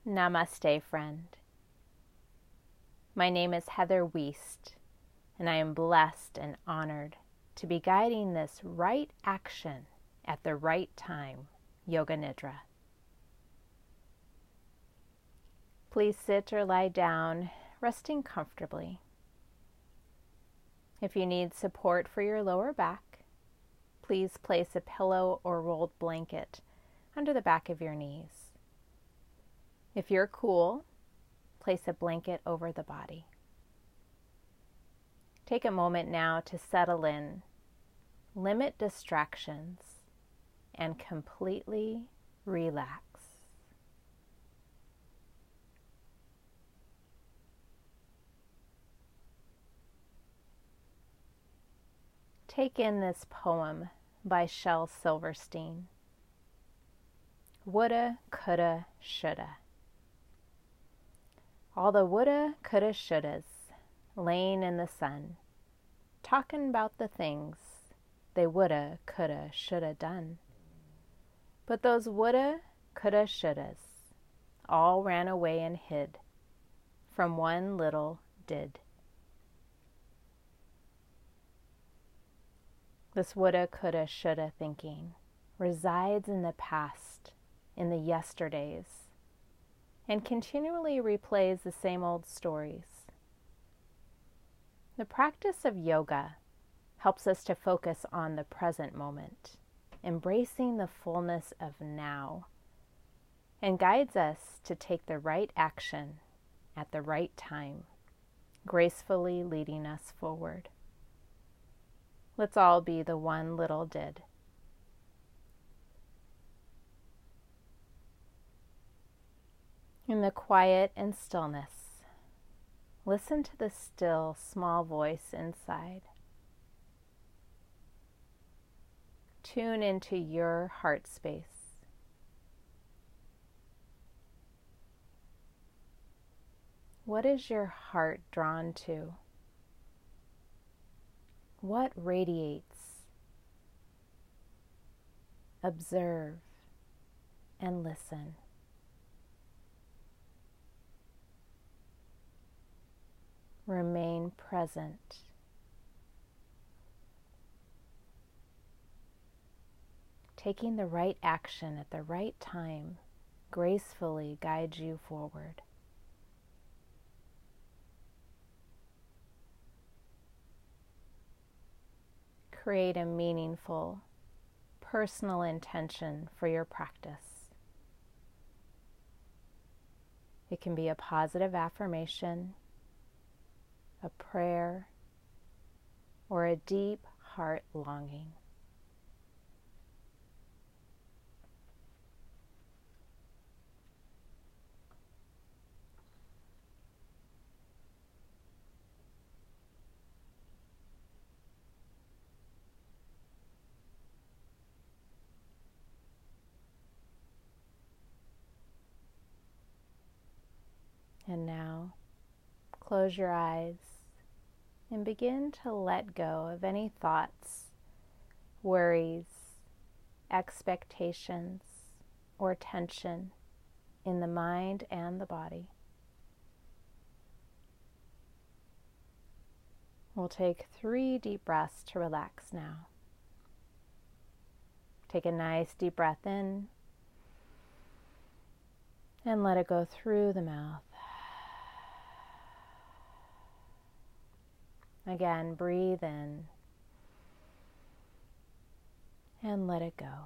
Namaste, friend. My name is Heather Wiest, and I am blessed and honored to be guiding this right action at the right time, Yoga Nidra. Please sit or lie down, resting comfortably. If you need support for your lower back, please place a pillow or rolled blanket under the back of your knees. If you're cool, place a blanket over the body. Take a moment now to settle in, limit distractions, and completely relax. Take in this poem by Shel Silverstein. Woulda, coulda, shoulda. All the woulda, coulda, shouldas laying in the sun, talking about the things they woulda, coulda, shoulda done. But those woulda, coulda, shouldas all ran away and hid from one little did. This woulda, coulda, shoulda thinking resides in the past, in the yesterdays, and continually replays the same old stories. The practice of yoga helps us to focus on the present moment, embracing the fullness of now, and guides us to take the right action at the right time, gracefully leading us forward. Let's all be the one little did. In the quiet and stillness, listen to the still, small voice inside. Tune into your heart space. What is your heart drawn to? What radiates? Observe and listen. Remain present. Taking the right action at the right time gracefully guides you forward. Create a meaningful, personal intention for your practice. It can be a positive affirmation, a prayer, or a deep heart longing. And now, close your eyes and begin to let go of any thoughts, worries, expectations, or tension in the mind and the body. We'll take 3 deep breaths to relax now. Take a nice deep breath in and let it go through the mouth. Again, breathe in and let it go.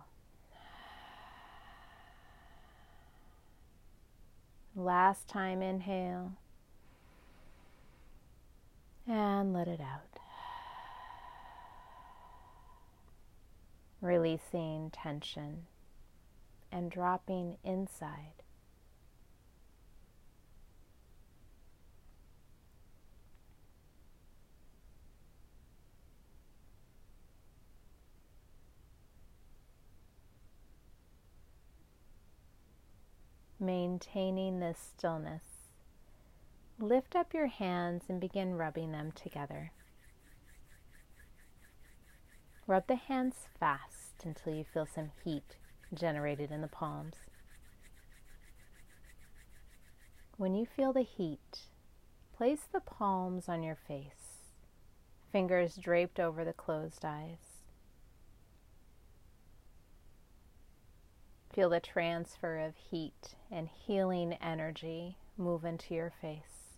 Last time, inhale and let it out. Releasing tension and dropping inside. Maintaining this stillness, lift up your hands and begin rubbing them together. Rub the hands fast until you feel some heat generated in the palms. When you feel the heat, place the palms on your face, fingers draped over the closed eyes. Feel the transfer of heat and healing energy move into your face.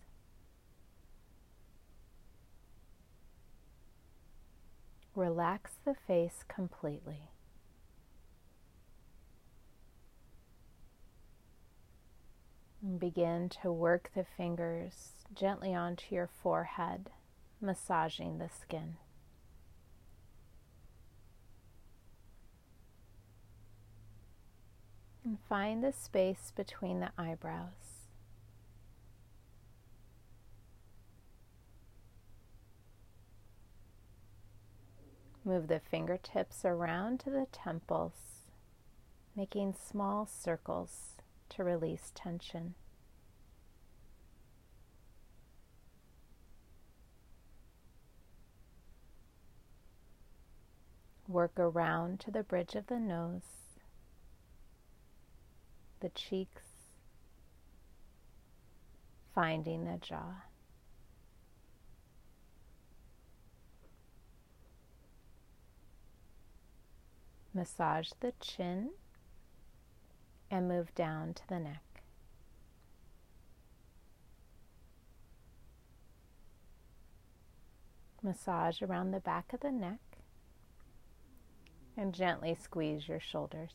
Relax the face completely. And begin to work the fingers gently onto your forehead, massaging the skin. And find the space between the eyebrows. Move the fingertips around to the temples, making small circles to release tension. Work around to the bridge of the nose, the cheeks, finding the jaw. Massage the chin and move down to the neck. Massage around the back of the neck and gently squeeze your shoulders.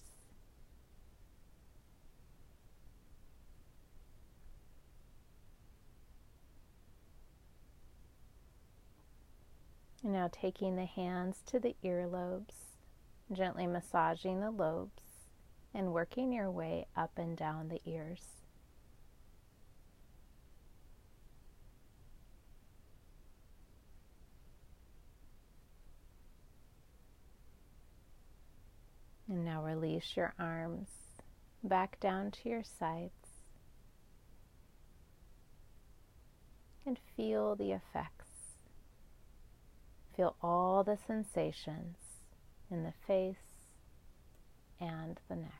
And now taking the hands to the earlobes, gently massaging the lobes and working your way up and down the ears. And now release your arms back down to your sides and feel the effects. Feel all the sensations in the face and the neck.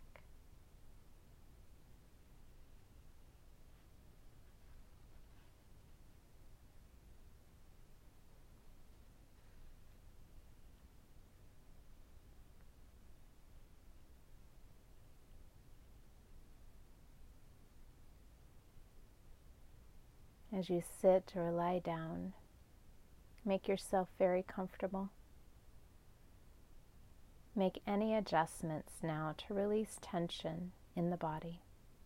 As you sit or lie down, make yourself very comfortable. Make any adjustments now to release tension in the body.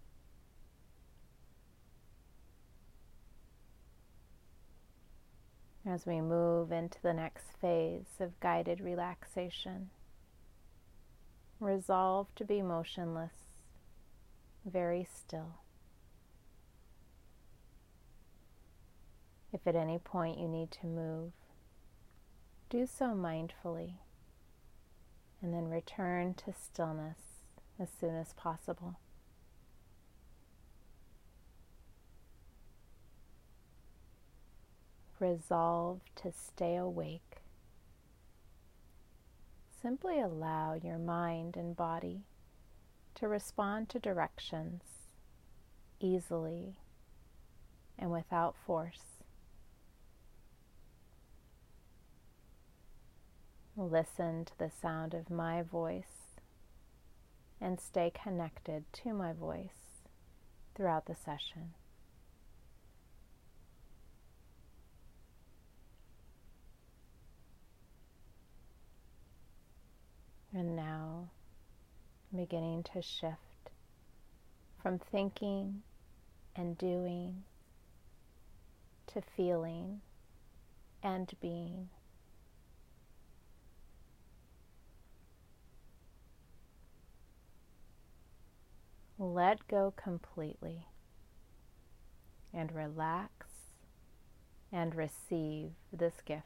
As we move into the next phase of guided relaxation, resolve to be motionless, very still. If at any point you need to move, do so mindfully, and then return to stillness as soon as possible. Resolve to stay awake. Simply allow your mind and body to respond to directions easily and without force. Listen to the sound of my voice and stay connected to my voice throughout the session. And now, beginning to shift from thinking and doing to feeling and being. Let go completely and relax and receive this gift.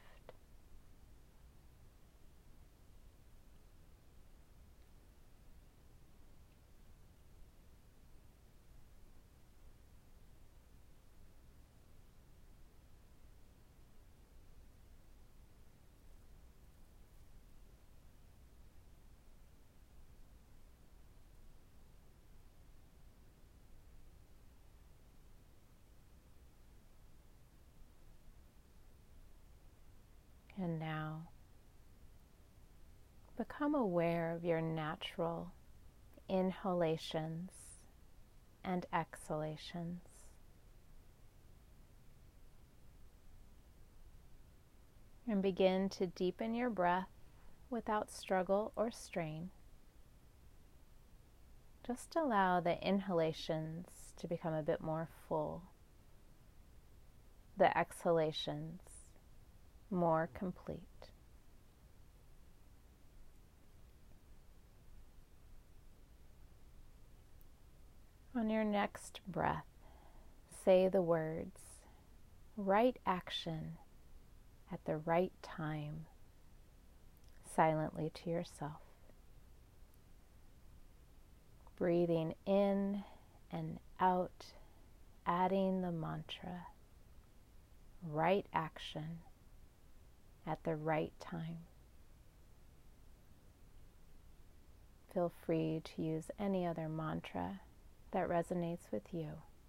become aware of your natural inhalations and exhalations. And begin to deepen your breath without struggle or strain. Just allow the inhalations to become a bit more full, the exhalations more complete. On your next breath, say the words, right action at the right time, silently to yourself. Breathing in and out, adding the mantra, right action at the right time. Feel free to use any other mantra that resonates with you.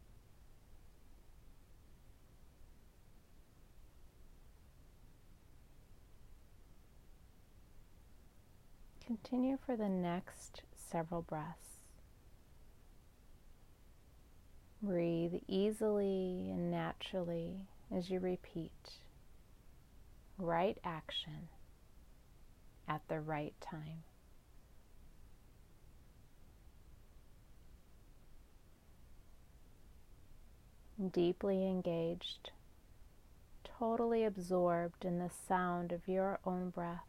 Continue for the next several breaths. Breathe easily and naturally as you repeat, right action at the right time. Deeply engaged, totally absorbed in the sound of your own breath.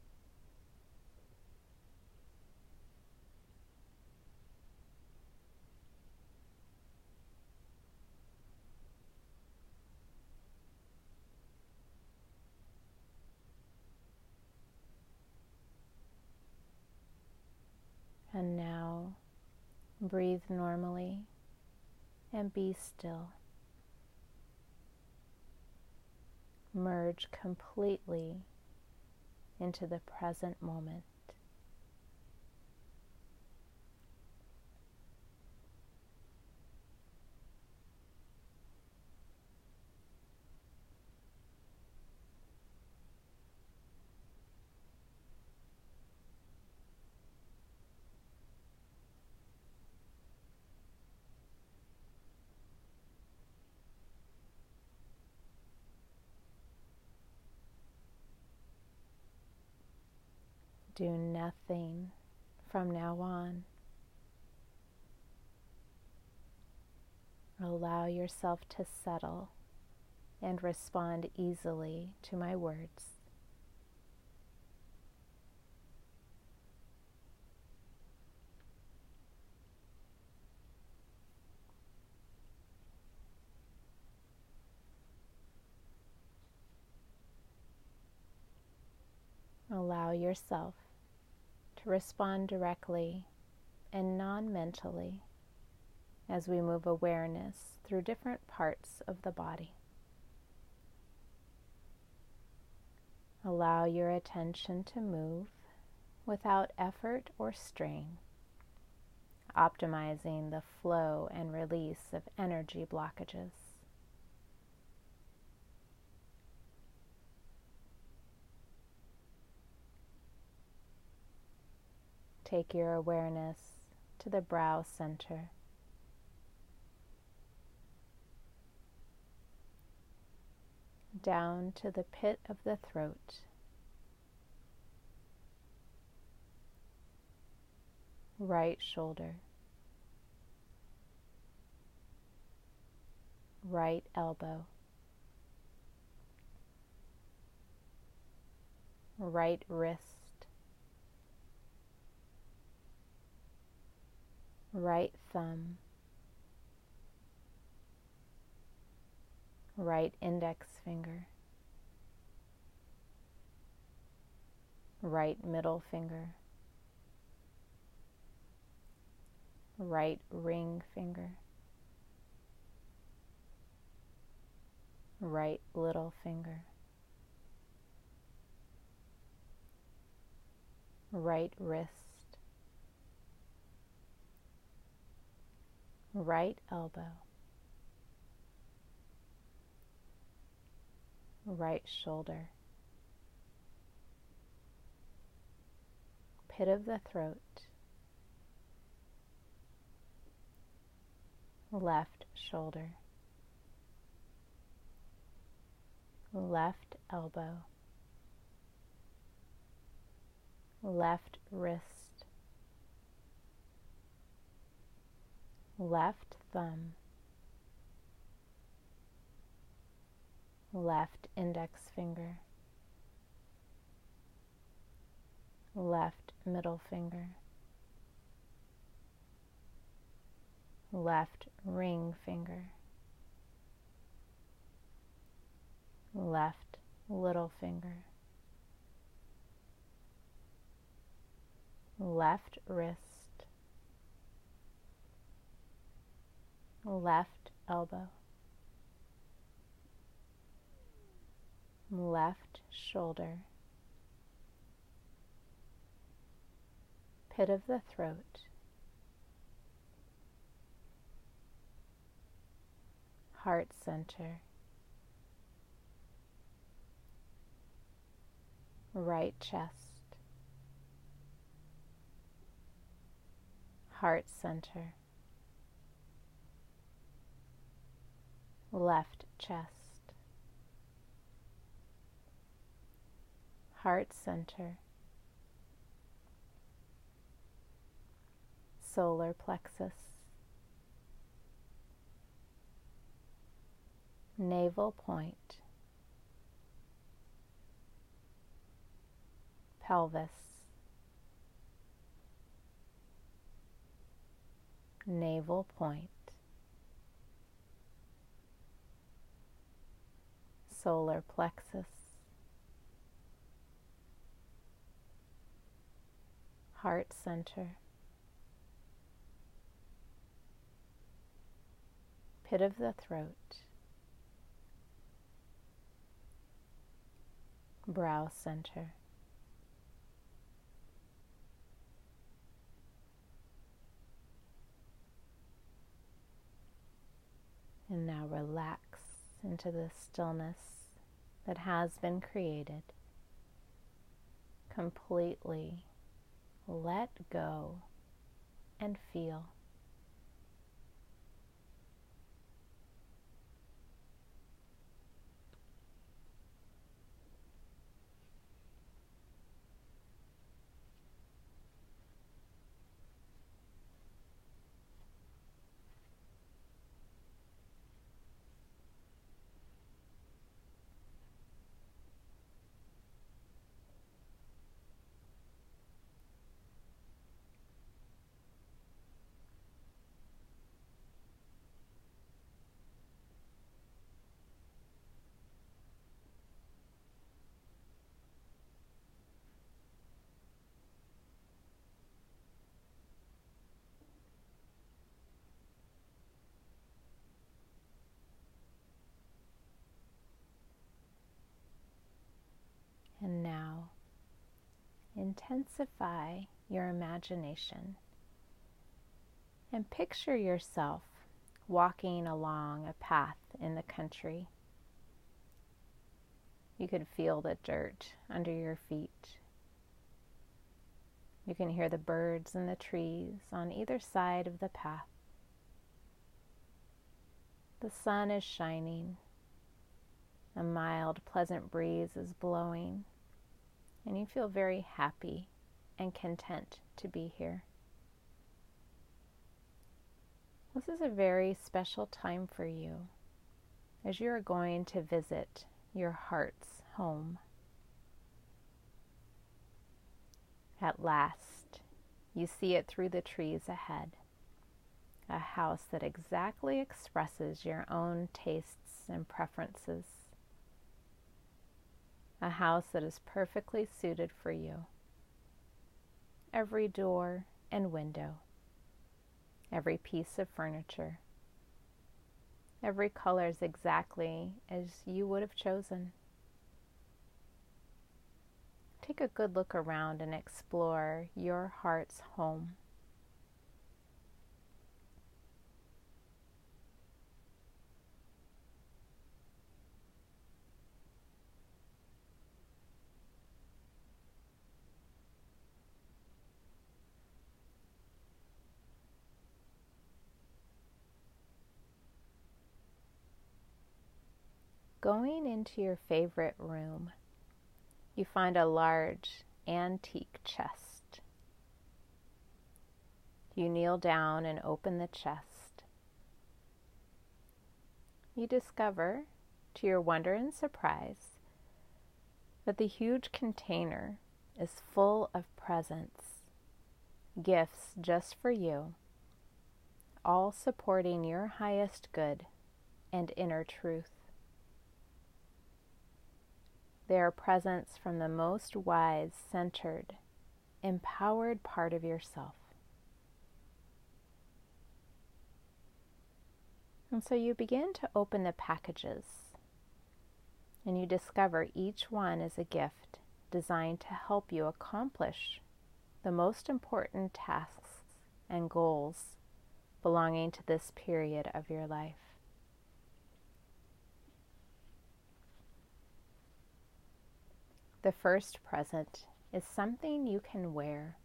And now, breathe normally and be still. Merge completely into the present moment. Do nothing from now on. Allow yourself to settle and respond easily to my words. Allow yourself to respond directly and non-mentally as we move awareness through different parts of the body. Allow your attention to move without effort or strain, optimizing the flow and release of energy blockages. Take your awareness to the brow center. Down to the pit of the throat. Right shoulder. Right elbow. Right wrist. Right thumb. Right index finger. Right middle finger. Right ring finger. Right little finger. Right wrist. Right elbow. Right shoulder. pit of the throat, left shoulder, left elbow, left wrist, left thumb, left index finger, left middle finger, left ring finger, left little finger, left wrist, left elbow, left shoulder, pit of the throat, heart center, right chest, heart center, left chest, heart center, solar plexus, navel point, pelvis, navel point, solar plexus, heart center, pit of the throat, brow center, and now relax into the stillness that has been created. Completely let go and feel. And now, intensify your imagination and picture yourself walking along a path in the country. You could feel the dirt under your feet. You can hear the birds and the trees on either side of the path. The sun is shining. A mild, pleasant breeze is blowing, and you feel very happy and content to be here. This is a very special time for you, as you are going to visit your heart's home. At last, you see it through the trees ahead, a house that exactly expresses your own tastes and preferences. A house that is perfectly suited for you. Every door and window, every piece of furniture, every color is exactly as you would have chosen. Take a good look around and explore your heart's home. Going into your favorite room, you find a large antique chest. You kneel down and open the chest. You discover, to your wonder and surprise, that the huge container is full of presents, gifts just for you, all supporting your highest good and inner truth. They are presents from the most wise, centered, empowered part of yourself. And so you begin to open the packages, and you discover each one is a gift designed to help you accomplish the most important tasks and goals belonging to this period of your life. The first present is something you can wear.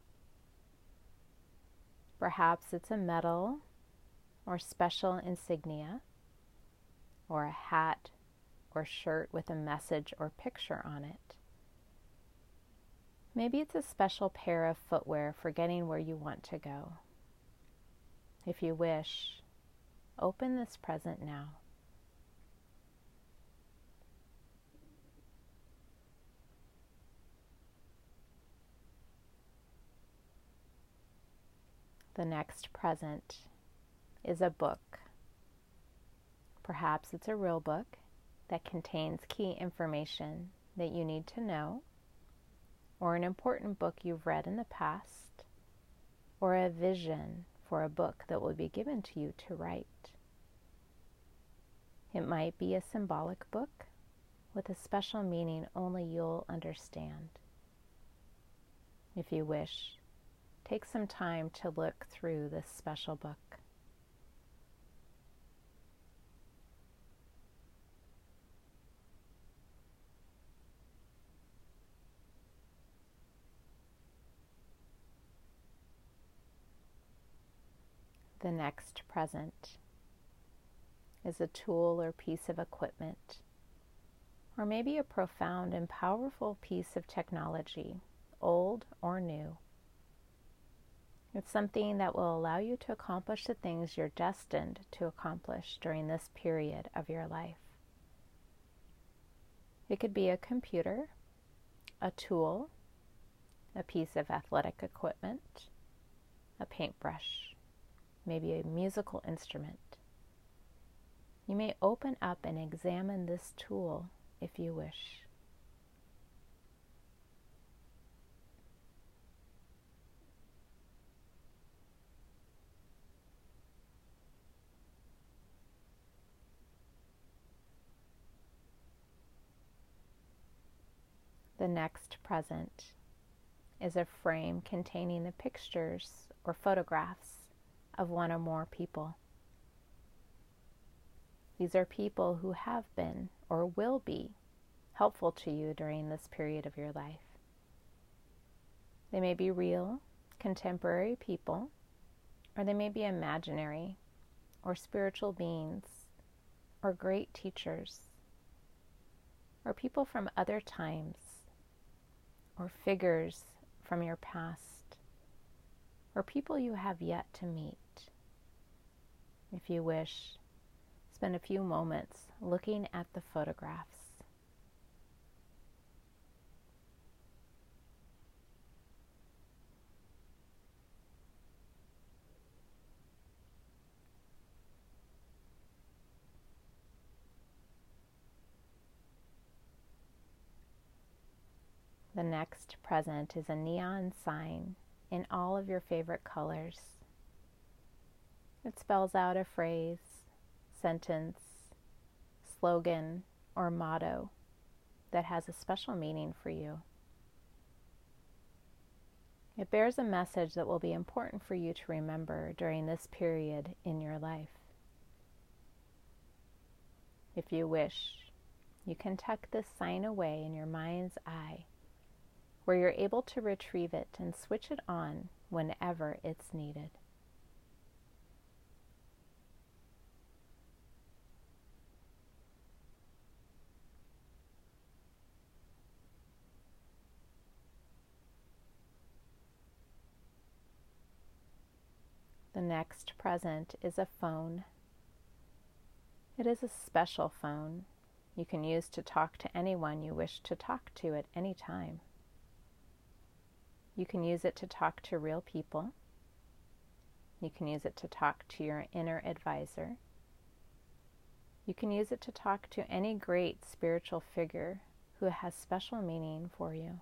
Perhaps it's a medal or special insignia, or a hat or shirt with a message or picture on it. Maybe it's a special pair of footwear for getting where you want to go. If you wish, open this present now. The next present is a book. Perhaps it's a real book that contains key information that you need to know, or an important book you've read in the past, or a vision for a book that will be given to you to write. It might be a symbolic book with a special meaning only you'll understand. If you wish, take some time to look through this special book. The next present is a tool or piece of equipment, or maybe a profound and powerful piece of technology, old or new. It's something that will allow you to accomplish the things you're destined to accomplish during this period of your life. It could be a computer, a tool, a piece of athletic equipment, a paintbrush, maybe a musical instrument. You may open up and examine this tool if you wish. The next present is a frame containing the pictures or photographs of one or more people. These are people who have been or will be helpful to you during this period of your life. They may be real, contemporary people, or they may be imaginary or spiritual beings or great teachers or people from other times or figures from your past or people you have yet to meet. If you wish, spend a few moments looking at the photographs. The next present is a neon sign in all of your favorite colors. It spells out a phrase, sentence, slogan, or motto that has a special meaning for you. It bears a message that will be important for you to remember during this period in your life. If you wish, you can tuck this sign away in your mind's eye, where you're able to retrieve it and switch it on whenever it's needed. The next present is a phone. It is a special phone you can use to talk to anyone you wish to talk to at any time. You can use it to talk to real people. You can use it to talk to your inner advisor. You can use it to talk to any great spiritual figure who has special meaning for you.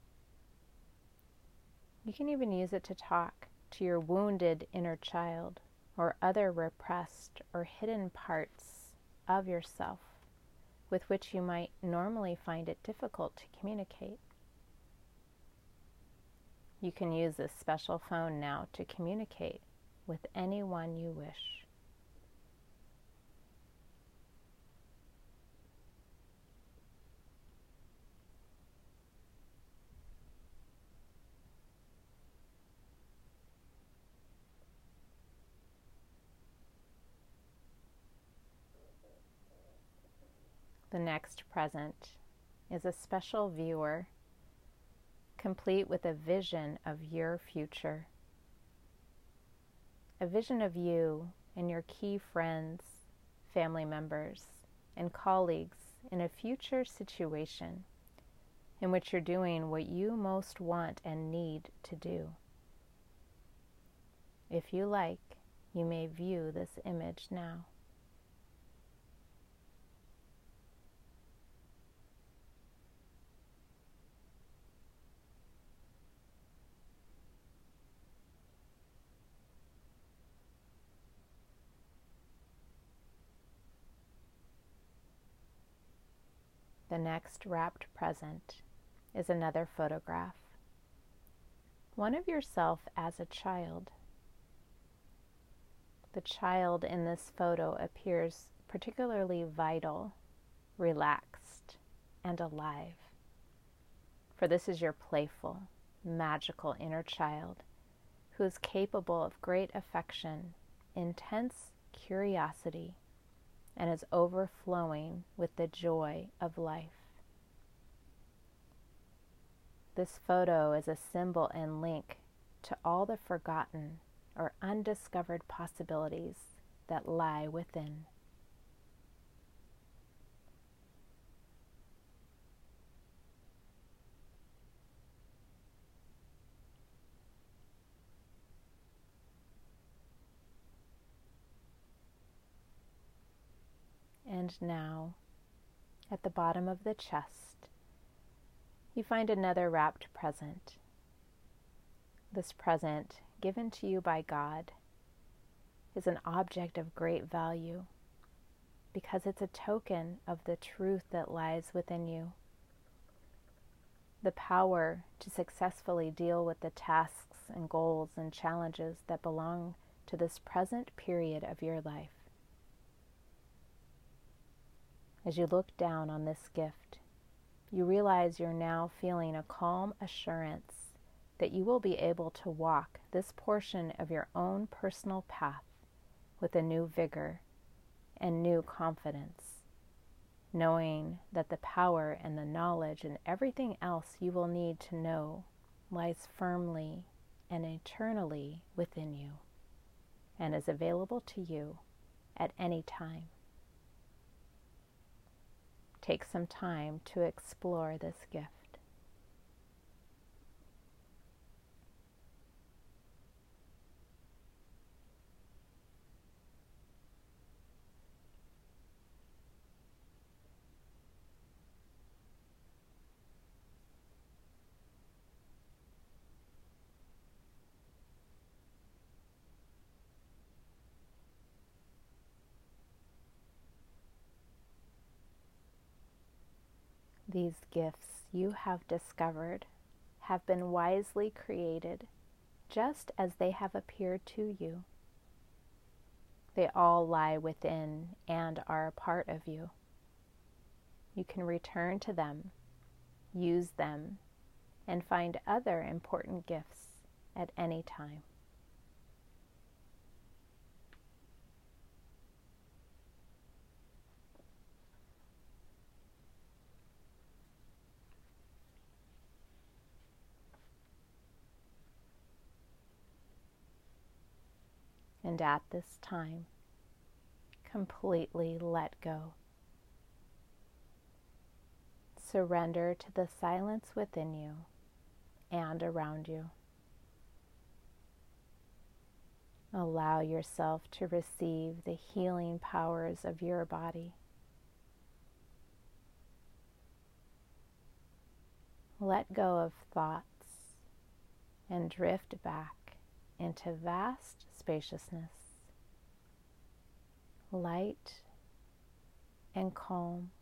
You can even use it to talk to your wounded inner child or other repressed or hidden parts of yourself with which you might normally find it difficult to communicate. You can use this special phone now to communicate with anyone you wish. The next present is a special viewer, complete with a vision of your future. A vision of you and your key friends, family members, and colleagues in a future situation in which you're doing what you most want and need to do. If you like, you may view this image now. The next wrapped present is another photograph. One of yourself as a child. The child in this photo appears particularly vital, relaxed, and alive. For this is your playful, magical inner child who is capable of great affection, intense curiosity, and is overflowing with the joy of life. This photo is a symbol and link to all the forgotten or undiscovered possibilities that lie within. And now, at the bottom of the chest, you find another wrapped present. This present, given to you by God, is an object of great value because it's a token of the truth that lies within you. The power to successfully deal with the tasks and goals and challenges that belong to this present period of your life. As you look down on this gift, you realize you're now feeling a calm assurance that you will be able to walk this portion of your own personal path with a new vigor and new confidence, knowing that the power and the knowledge and everything else you will need to know lies firmly and eternally within you and is available to you at any time. Take some time to explore this gift. These gifts you have discovered have been wisely created just as they have appeared to you. They all lie within and are a part of you. You can return to them, use them, and find other important gifts at any time. And at this time, completely let go. Surrender to the silence within you and around you. Allow yourself to receive the healing powers of your body. Let go of thoughts and drift back into vast spaciousness, light and calm.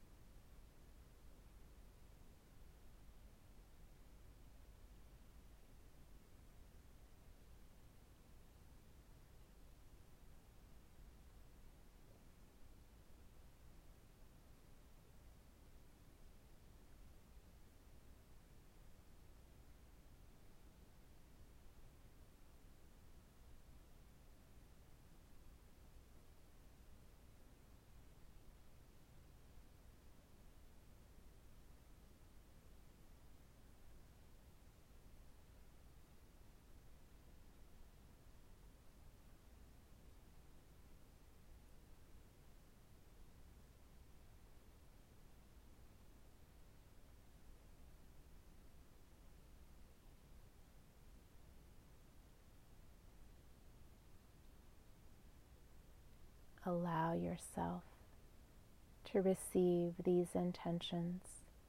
Allow yourself to receive these intentions.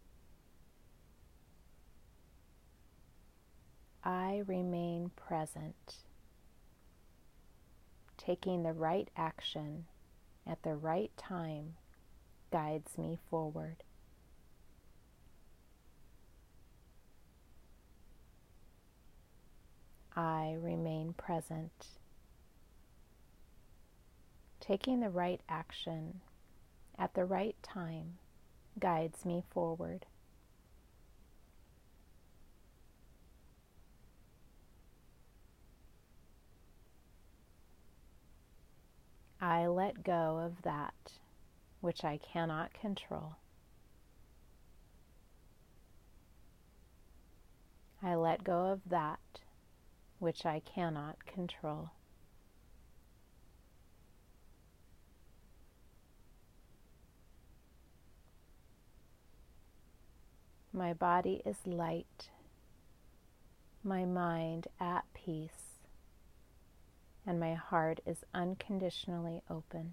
I remain present, taking the right action at the right time guides me forward. I remain present, taking the right action at the right time guides me forward. I let go of that which I cannot control. I let go of that which I cannot control. My body is light, my mind at peace, and my heart is unconditionally open.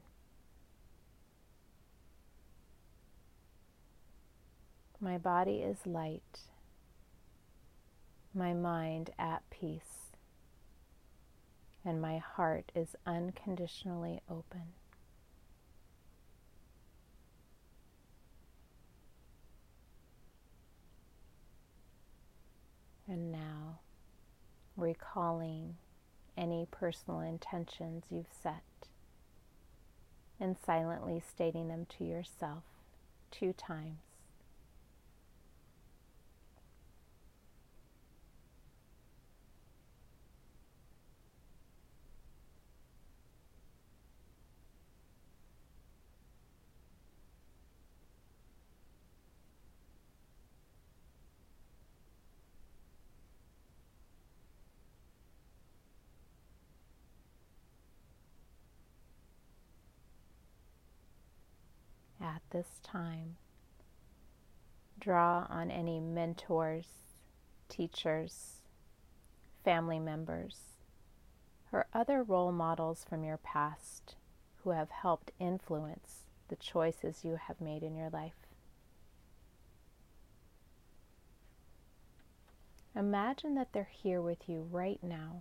My body is light, my mind at peace, and my heart is unconditionally open. And now, recalling any personal intentions you've set and silently stating them to yourself 2 times. At this time, draw on any mentors, teachers, family members, or other role models from your past who have helped influence the choices you have made in your life. Imagine that they're here with you right now.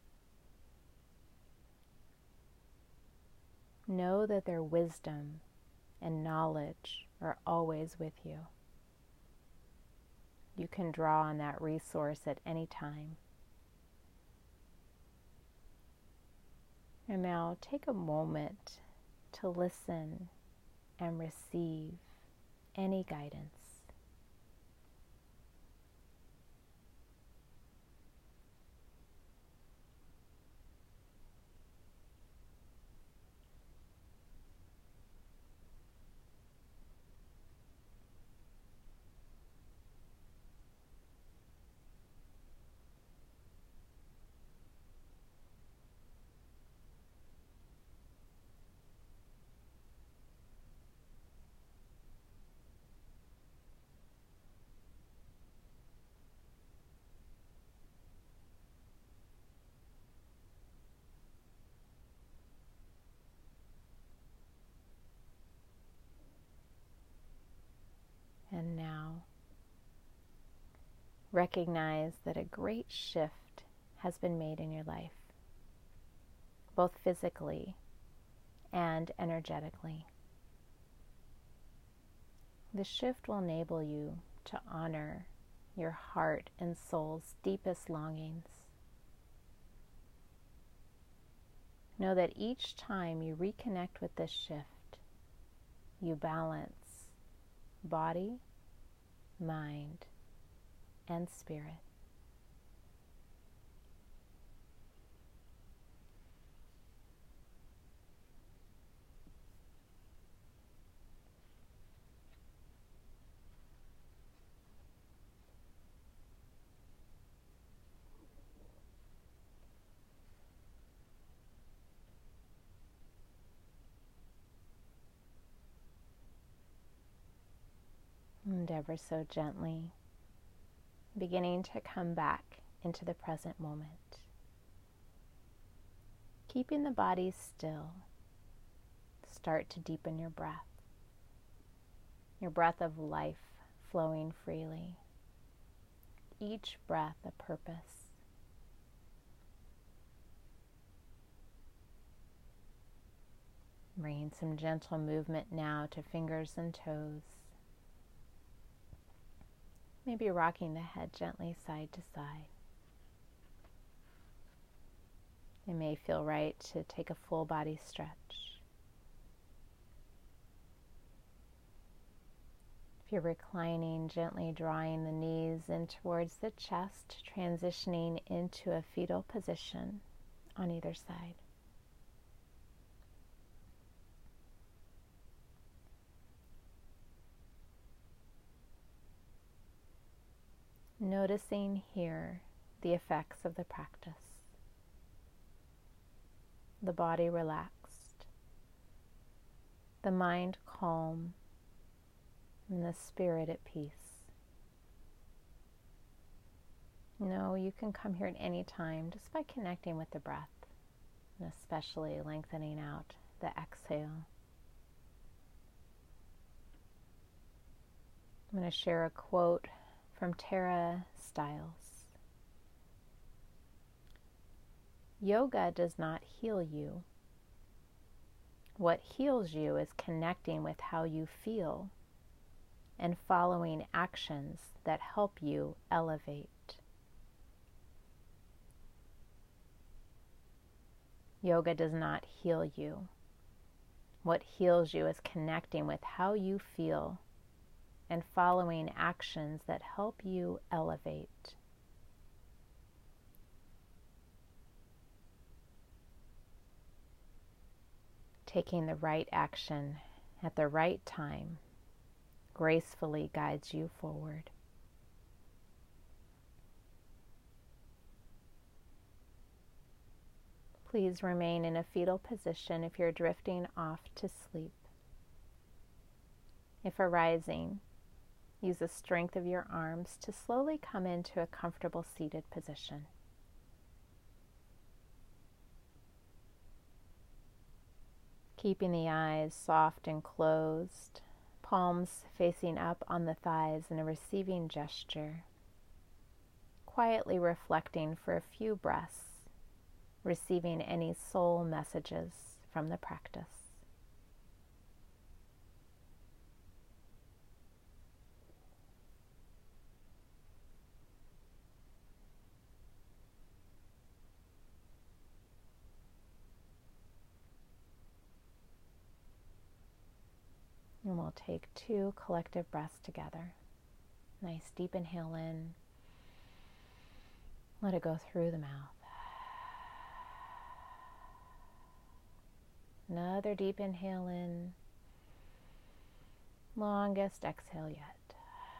Know that their wisdom and knowledge are always with you. You can draw on that resource at any time. And now take a moment to listen and receive any guidance. recognize that a great shift has been made in your life, both physically and energetically. The shift will enable you to honor your heart and soul's deepest longings. Know that each time you reconnect with this shift, you balance body, mind, and spirit. And ever so gently, beginning to come back into the present moment. Keeping the body still, start to deepen your breath of life flowing freely. Each breath a purpose. Bringing some gentle movement now to fingers and toes. Maybe rocking the head gently side to side. It may feel right to take a full body stretch. If you're reclining, gently drawing the knees in towards the chest, transitioning into a fetal position on either side. Noticing here the effects of the practice. The body relaxed, the mind calm, and the spirit at peace. No, you can come here at any time just by connecting with the breath, and especially lengthening out the exhale. I'm going to share a quote from Tara Stiles. Yoga does not heal you. What heals you is connecting with how you feel and following actions that help you elevate. Yoga does not heal you. What heals you is connecting with how you feel and following actions that help you elevate. Taking the right action at the right time gracefully guides you forward. Please remain in a fetal position if you're drifting off to sleep. If arising, use the strength of your arms to slowly come into a comfortable seated position. Keeping the eyes soft and closed, palms facing up on the thighs in a receiving gesture. Quietly reflecting for a few breaths, receiving any soul messages from the practice. And we'll take 2 collective breaths together. Nice deep inhale in. Let it go through the mouth. Another deep inhale in. Longest exhale yet.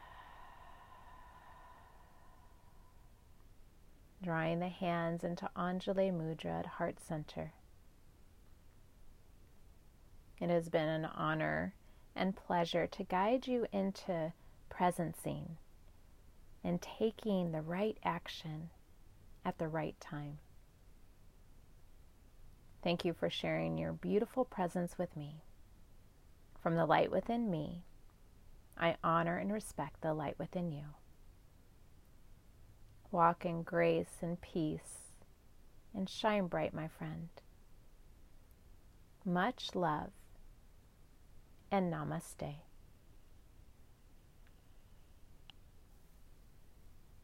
Drawing the hands into Anjali Mudra at heart center. It has been an honor and pleasure to guide you into presencing and taking the right action at the right time. Thank you for sharing your beautiful presence with me. From the light within me, I honor and respect the light within you. Walk in grace and peace and shine bright, my friend. Much love and namaste.